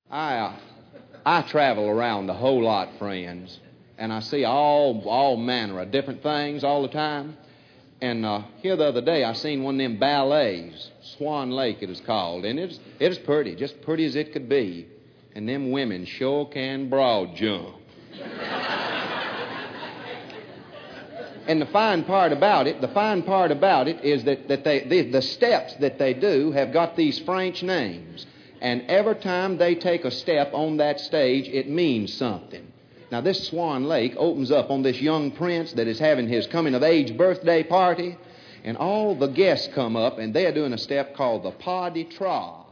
I travel around a whole lot, friends, and I see all manner of different things all the time. And here the other day, I seen one of them ballets, Swan Lake it is called, and it is pretty, just pretty as it could be. And them women sure can broad jump. And the fine part about it is that the steps that they do have got these French names. And every time they take a step on that stage, it means something. Now, this Swan Lake opens up on this young prince that is having his coming-of-age birthday party, and all the guests come up, and they are doing a step called the pas de trois.